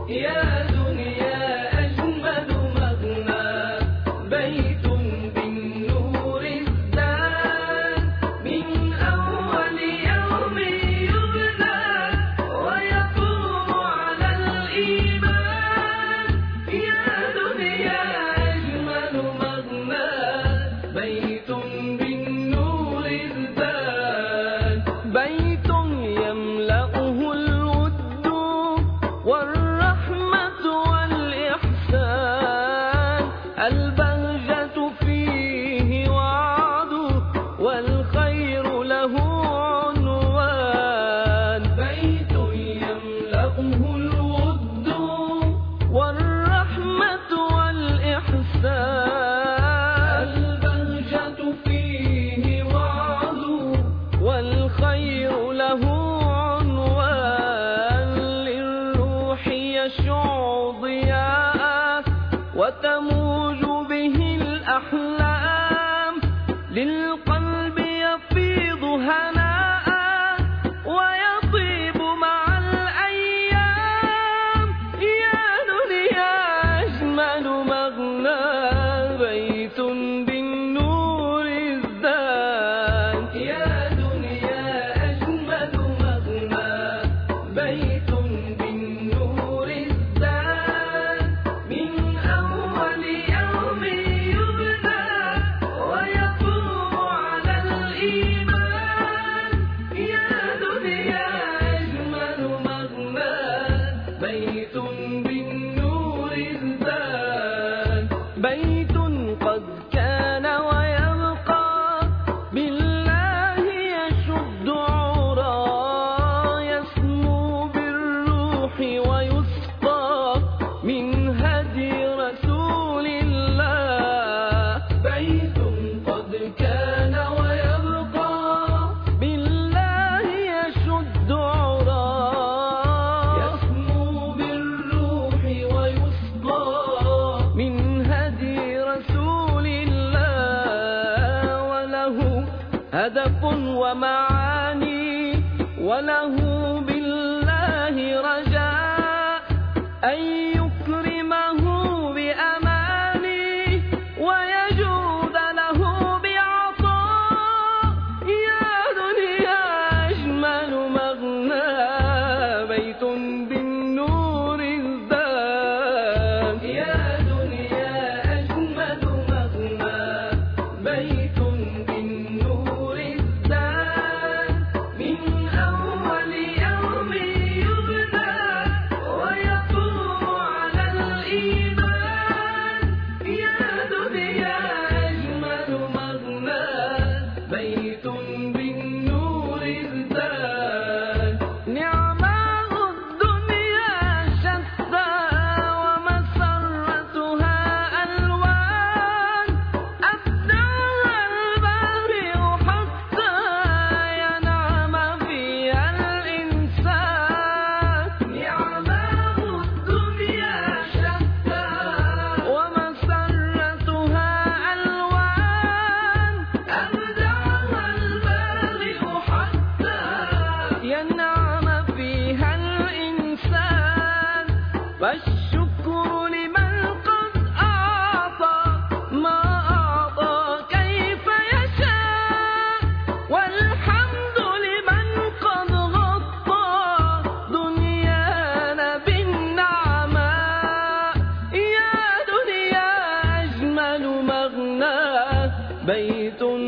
يا دنيا أجمل مغنى بيت بالنور ازداد من أول يوم يبنى ويقوم على الإيمان. يا دنيا أجمل مغنى بيت بالنور ازداد، بيت يملأه الود والرحمة والإحسان، البهجة فيه وعد والخير له عنوان. بيت يملأه الود والرحمة والإحسان، البهجة فيه وعد والخير له عنوان. للروح يشع ضياء وتموج به الأحلام، للقلب يفيض هناء ويطيب مع الأيام. يا دنيا أجمل مغنى بيت بالنور ازداد. يا دنيا أجمل مغنى بيت بالنور ازداد من أول يوم يبنى ويقوم على الإيمان. يا دنيا أجمل مغنى بيت بالنور ازداد، بيت قد كان ويبقى بالله يشد عرى، يسمو بالروح ويسقى من هدي رسول الله. بيت قد كان ويبقى بالله يشد عرى، يسمو بالروح ويسقى من هدي رسول الله. وله هدف ومعاني وله بالله رجاء، أن يكرمه بأماني ويجود له بعطاء. يا دنيا أجمل مغنى بيت بالنور ازداد. يا دنيا أجمل مغنى بيت بالنور ازداد من أول يوم يبنى ويقوم على الإيمان. يا دنيا أجمل مغنى بيت بالنور ازداد. نعماء الدنيا شتى ومسرتها ألوان، أبدعها البارئ حتى ينعم فيها الإنسان. نعماء الدنيا شتى ومسرتها ألوان، أبدعها البارئ حتى ينعم فيها الإنسان. والشكر لمن قد أعطى ما أعطى كيف يشاء، والحمد لمن قد غطى دنيانا بالنعماء. يا دنيا أجمل مغنى بيت